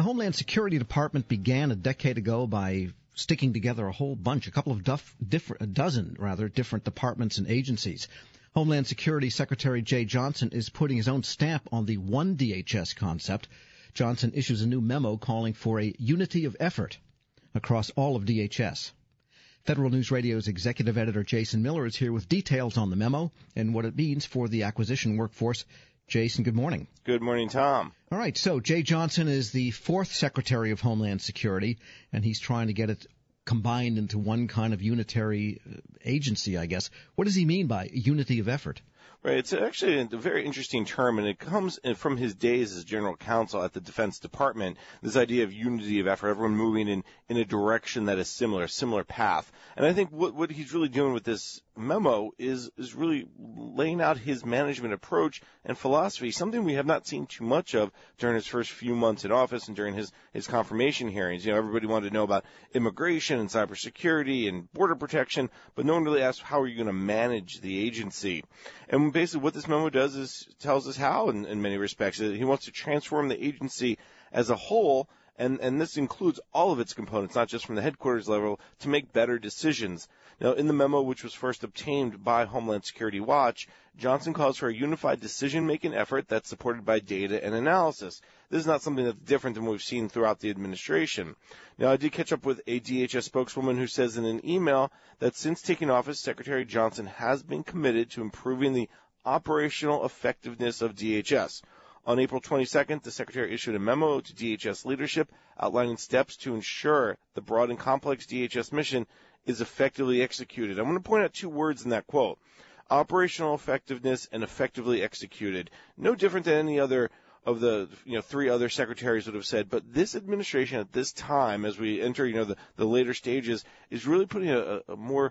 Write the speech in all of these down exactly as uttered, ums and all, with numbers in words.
the Homeland Security Department began a decade ago by sticking together a whole bunch, a couple of duff, different, a dozen rather, different departments and agencies. Homeland Security Secretary Jeh Johnson is putting his own stamp on the one D H S concept. Johnson issues a new memo calling for a unity of effort across all of D H S. Federal News Radio's executive editor Jason Miller is here with details on the memo and what it means for the acquisition workforce. Jason, good morning. Good morning, Tom. All right, so Jeh Johnson is the fourth Secretary of Homeland Security, and he's trying to get it combined into one kind of unitary agency, I guess. What does he mean by unity of effort? Right. It's actually a very interesting term, and it comes from his days as general counsel at the Defense Department, this idea of unity of effort, everyone moving in, in a direction that is similar, a similar path. And I think what, what he's really doing with this memo is, is really laying out his management approach and philosophy, something we have not seen too much of during his first few months in office and during his, his confirmation hearings. You know, everybody wanted to know about immigration and cybersecurity and border protection, but no one really asked, how are you going to manage the agency? And basically what this memo does is tells us how, in, in many respects. He wants to transform the agency as a whole, and, and this includes all of its components, not just from the headquarters level, to make better decisions. Now, in the memo, which was first obtained by Homeland Security Watch, Johnson calls for a unified decision-making effort that's supported by data and analysis. This is not something that's different than what we've seen throughout the administration. Now, I did catch up with a D H S spokeswoman who says in an email that since taking office, Secretary Johnson has been committed to improving the operational effectiveness of D H S. On April twenty-second, the Secretary issued a memo to D H S leadership outlining steps to ensure the broad and complex D H S mission is effectively executed. I'm going to point out two words in that quote: operational effectiveness and effectively executed. No different than any other of the, you know, three other secretaries would have said, but this administration at this time, as we enter, you know, the, the later stages, is really putting a, a more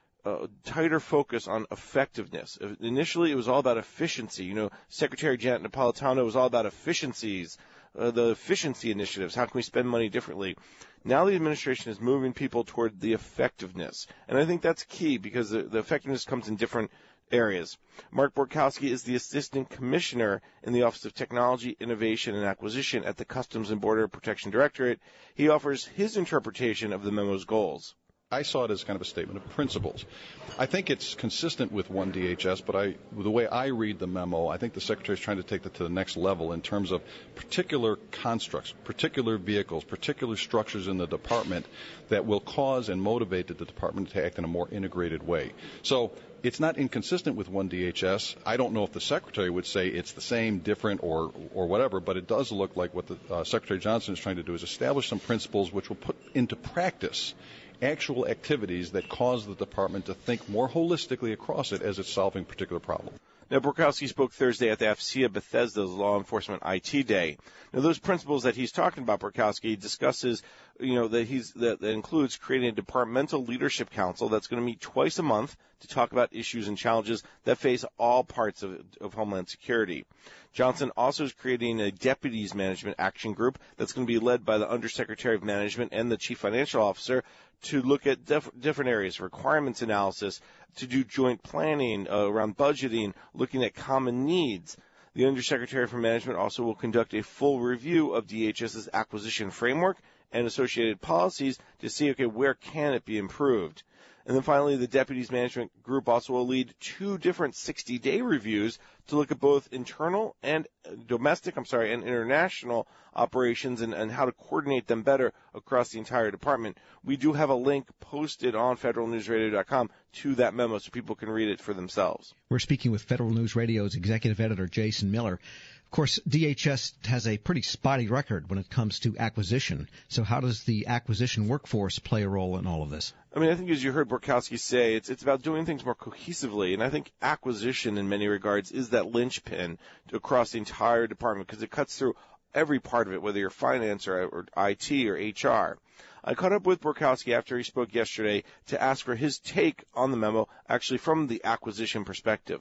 a tighter focus on effectiveness. Initially, it was all about efficiency. You know, Secretary Janet Napolitano was all about efficiencies, uh, the efficiency initiatives. How can we spend money differently? Now the administration is moving people toward the effectiveness. And I think that's key because the, the effectiveness comes in different areas. Mark Borkowski is the Assistant Commissioner in the Office of Technology, Innovation, and Acquisition at the Customs and Border Protection Directorate. He offers his interpretation of the memo's goals. I saw it as kind of a statement of principles. I think it's consistent with one D H S, but I, the way I read the memo, I think the Secretary is trying to take it to the next level in terms of particular constructs, particular vehicles, particular structures in the department that will cause and motivate the department to act in a more integrated way. So it's not inconsistent with one D H S. I don't know if the Secretary would say it's the same, different, or or whatever, but it does look like what the uh, Secretary Johnson is trying to do is establish some principles which will put into practice actual activities that cause the department to think more holistically across it as it's solving a particular problem. Now, Borkowski spoke Thursday at the A F C E A Bethesda's Law Enforcement I T Day. Now, those principles that he's talking about, Borkowski discusses, you know, that he's that, that includes creating a departmental leadership council that's going to meet twice a month to talk about issues and challenges that face all parts of, of Homeland Security. Johnson also is creating a deputies management action group that's going to be led by the Undersecretary of Management and the Chief Financial Officer to look at def- different areas, requirements analysis, to do joint planning uh, around budgeting, looking at common needs. The Undersecretary for Management also will conduct a full review of D H S's acquisition framework and associated policies to see, okay, where can it be improved? And then finally, the Deputies Management Group also will lead two different sixty-day reviews to look at both internal and domestic, I'm sorry, and international operations and, and how to coordinate them better across the entire department. We do have a link posted on federal news radio dot com to that memo so people can read it for themselves. We're speaking with Federal News Radio's executive editor, Jason Miller. Of course, D H S has a pretty spotty record when it comes to acquisition. So how does the acquisition workforce play a role in all of this? I mean, I think as you heard Borkowski say, it's it's about doing things more cohesively, and I think acquisition in many regards is that linchpin across the entire department because it cuts through every part of it, whether you're finance or, or I T or H R. I caught up with Borkowski after he spoke yesterday to ask for his take on the memo, actually from the acquisition perspective.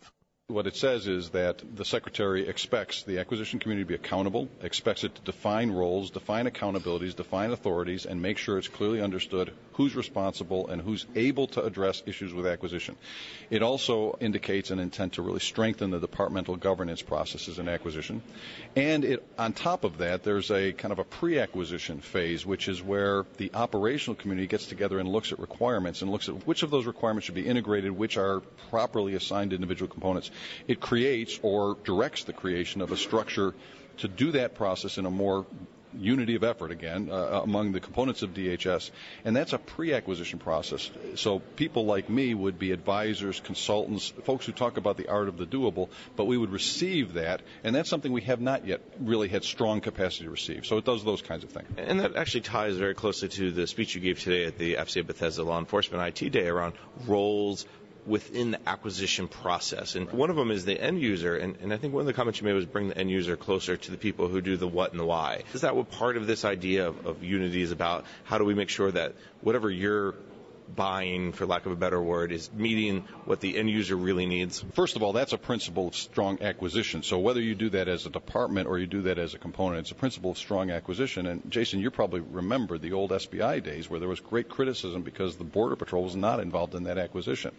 What it says is that the Secretary expects the acquisition community to be accountable, expects it to define roles, define accountabilities, define authorities, and make sure it's clearly understood who's responsible and who's able to address issues with acquisition. It also indicates an intent to really strengthen the departmental governance processes in acquisition. And it, on top of that, there's a kind of a pre-acquisition phase, which is where the operational community gets together and looks at requirements and looks at which of those requirements should be integrated, which are properly assigned to individual components. It creates or directs the creation of a structure to do that process in a more unity of effort, again, uh, among the components of D H S. And that's a pre-acquisition process. So people like me would be advisors, consultants, folks who talk about the art of the doable, but we would receive that, and that's something we have not yet really had strong capacity to receive. So it does those kinds of things. And that actually ties very closely to the speech you gave today at the F C A Bethesda Law Enforcement I T Day around roles within the acquisition process. And one of them is the end user. And, and I think one of the comments you made was bring the end user closer to the people who do the what and the why. Is that what part of this idea of, of unity is about? How do we make sure that whatever you're buying, for lack of a better word, is meeting what the end user really needs? First of all, that's a principle of strong acquisition. So whether you do that as a department or you do that as a component, it's a principle of strong acquisition. And Jason, you probably remember the old S B I days where there was great criticism because the Border Patrol was not involved in that acquisition.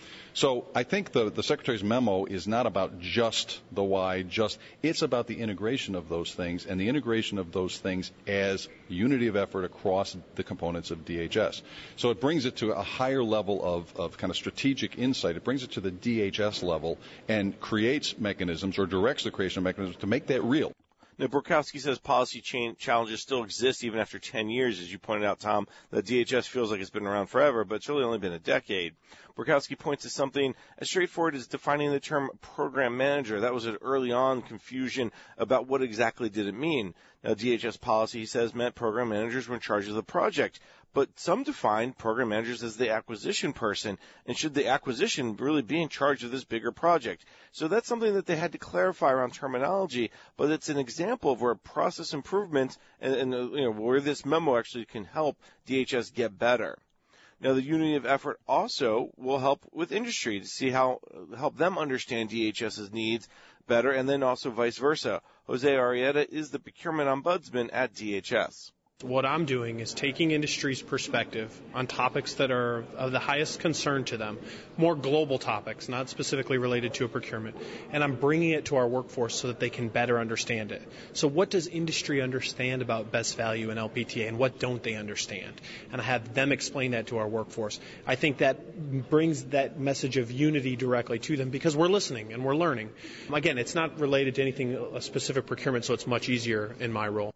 So I think the, the Secretary's memo is not about just the why, just it's about the integration of those things and the integration of those things as unity of effort across the components of D H S. So it brings it to a higher level of, of kind of strategic insight. It brings it to the D H S level and creates mechanisms or directs the creation of mechanisms to make that real. Now, Borkowski says policy chain challenges still exist even after ten years. As you pointed out, Tom, the D H S feels like it's been around forever, but it's really only been a decade. Borkowski points to something as straightforward as defining the term program manager. That was an early on confusion about what exactly did it mean. Now, D H S policy, he says, meant program managers were in charge of the project. But some define program managers as the acquisition person, and should the acquisition really be in charge of this bigger project? So that's something that they had to clarify around terminology, but it's an example of where process improvement and, and you know, where this memo actually can help D H S get better. Now, the unity of effort also will help with industry to see how help them understand DHS's needs better, and then also vice versa. Jose Arrieta is the procurement ombudsman at D H S. What I'm doing is taking industry's perspective on topics that are of the highest concern to them, more global topics, not specifically related to a procurement, and I'm bringing it to our workforce so that they can better understand it. So what does industry understand about best value and L P T A, and what don't they understand? And I have them explain that to our workforce. I think that brings that message of unity directly to them because we're listening and we're learning. Again, it's not related to anything, a specific procurement, so it's much easier in my role.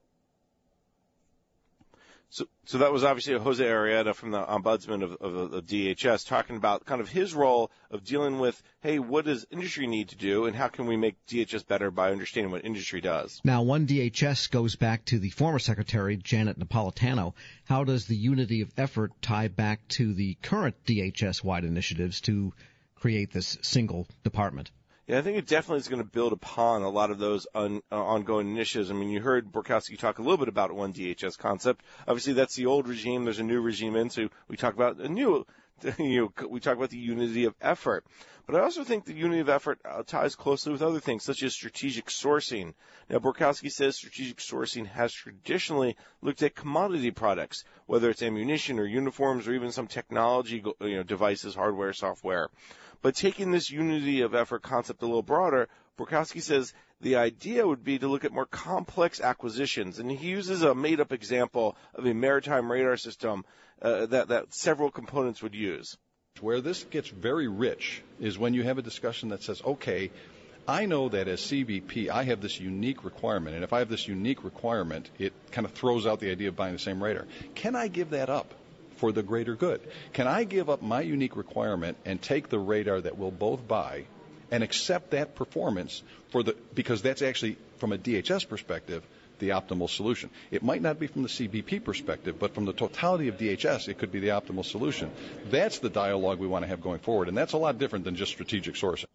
So, so that was obviously Jose Arrieta from the Ombudsman of, of, of D H S talking about kind of his role of dealing with, hey, what does industry need to do and how can we make D H S better by understanding what industry does? Now, one D H S goes back to the former Secretary, Janet Napolitano. How does the unity of effort tie back to the current D H S-wide initiatives to create this single department? Yeah, I think it definitely is going to build upon a lot of those un, uh, ongoing initiatives. I mean, you heard Borkowski talk a little bit about one D H S concept. Obviously, that's the old regime. There's a new regime in, so we talk about a new, you know, we talk about the unity of effort. But I also think the unity of effort uh, ties closely with other things, such as strategic sourcing. Now, Borkowski says strategic sourcing has traditionally looked at commodity products, whether it's ammunition or uniforms or even some technology, you know, devices, hardware, software. But taking this unity of effort concept a little broader, Borkowski says the idea would be to look at more complex acquisitions. And he uses a made-up example of a maritime radar system uh, that, that several components would use. Where this gets very rich is when you have a discussion that says, okay, I know that as C B P, I have this unique requirement. And if I have this unique requirement, it kind of throws out the idea of buying the same radar. Can I give that up for the greater good? Can I give up my unique requirement and take the radar that we'll both buy and accept that performance for the, because that's actually, from a D H S perspective, the optimal solution. It might not be from the C B P perspective, but from the totality of D H S, it could be the optimal solution. That's the dialogue we want to have going forward, and that's a lot different than just strategic sourcing.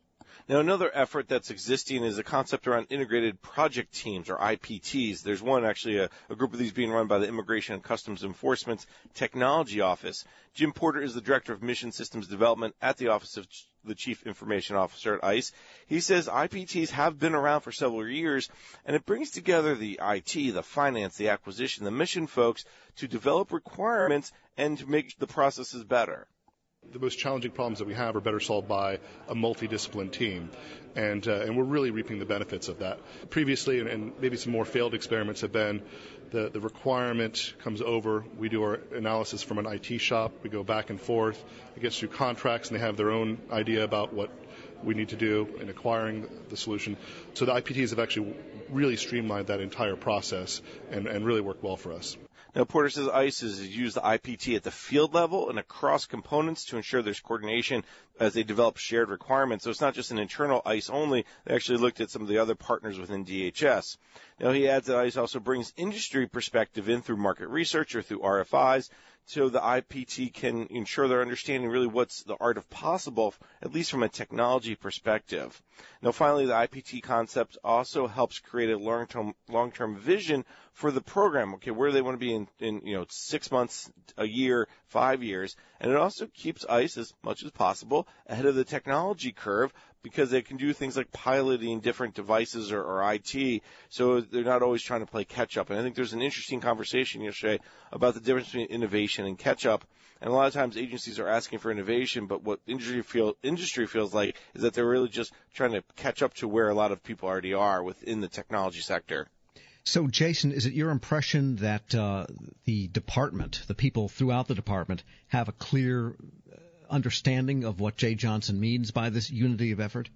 Now, another effort that's existing is a concept around integrated project teams, or I P Ts. There's one, actually, a, a group of these being run by the Immigration and Customs Enforcement's Technology Office. Jim Porter is the Director of Mission Systems Development at the Office of the Chief Information Officer at ICE. He says I P Ts have been around for several years, and it brings together the I T, the finance, the acquisition, the mission folks to develop requirements and to make the processes better. The most challenging problems that we have are better solved by a multidisciplined team, and uh, and we're really reaping the benefits of that. Previously, and, and maybe some more failed experiments have been the, the requirement comes over, we do our analysis from an I T shop, we go back and forth, it gets through contracts, and they have their own idea about what we need to do in acquiring the solution. So the I P Ts have actually really streamlined that entire process and, and really worked well for us. Now, Porter says ICE has used the I P T at the field level and across components to ensure there's coordination as they develop shared requirements. So it's not just an internal ICE only. They actually looked at some of the other partners within D H S. Now, he adds that ICE also brings industry perspective in through market research or through R F Is, so the I P T can ensure they're understanding really what's the art of possible, at least from a technology perspective. Now, finally, the I P T concept also helps create a long-term long-term vision for the program. Okay, where they want to be in, in you know six months, a year, five years, and it also keeps ICE as much as possible ahead of the technology curve, because they can do things like piloting different devices or, or I T, so they're not always trying to play catch-up. And I think there's an interesting conversation yesterday about the difference between innovation and catch-up. And a lot of times agencies are asking for innovation, but what industry, feel, industry feels like is that they're really just trying to catch up to where a lot of people already are within the technology sector. So, Jason, is it your impression that uh, the department, the people throughout the department, have a clear understanding of what Jay Johnson means by this unity of effort?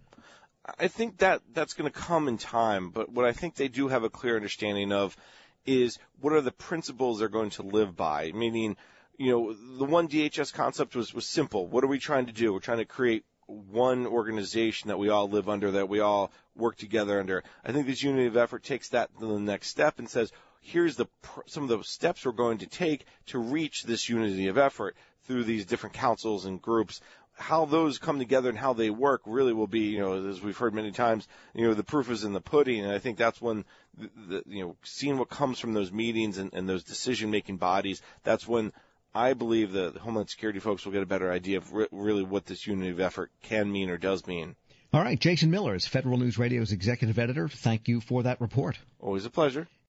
I think that that's going to come in time, but what I think they do have a clear understanding of is what are the principles they're going to live by, meaning, you know, the one D H S concept was, was simple. What are we trying to do? We're trying to create one organization that we all live under, that we all work together under. I think this unity of effort takes that to the next step and says, here's the some of the steps we're going to take to reach this unity of effort through these different councils and groups. How those come together and how they work really will be, you know, as we've heard many times, you know, the proof is in the pudding. And I think that's when, the, the, you know, seeing what comes from those meetings and, and those decision-making bodies, that's when I believe the, the Homeland Security folks will get a better idea of re- really what this unity of effort can mean or does mean. All right. Jason Miller is Federal News Radio's executive editor. Thank you for that report. Always a pleasure.